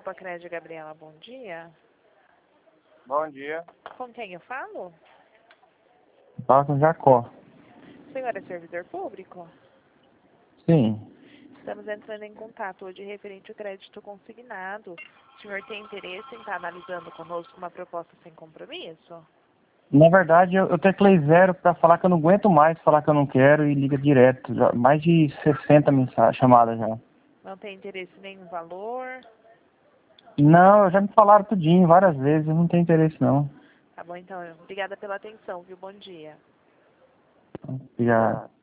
Crédito, Gabriela, bom dia. Bom dia. Com quem eu falo? Fala com o Jacó. O senhor é servidor público? Sim. Estamos entrando em contato hoje referente ao crédito consignado. O senhor tem interesse em estar analisando conosco uma proposta sem compromisso? Na verdade, eu teclei 0 para falar que eu não aguento mais falar que eu não quero e liga direto. Já, mais de 60 mensagens, chamadas já. Não tem interesse em nenhum valor? Não, já me falaram tudinho várias vezes, eu não tenho interesse não. Tá bom, então. Obrigada pela atenção, viu? Bom dia. Já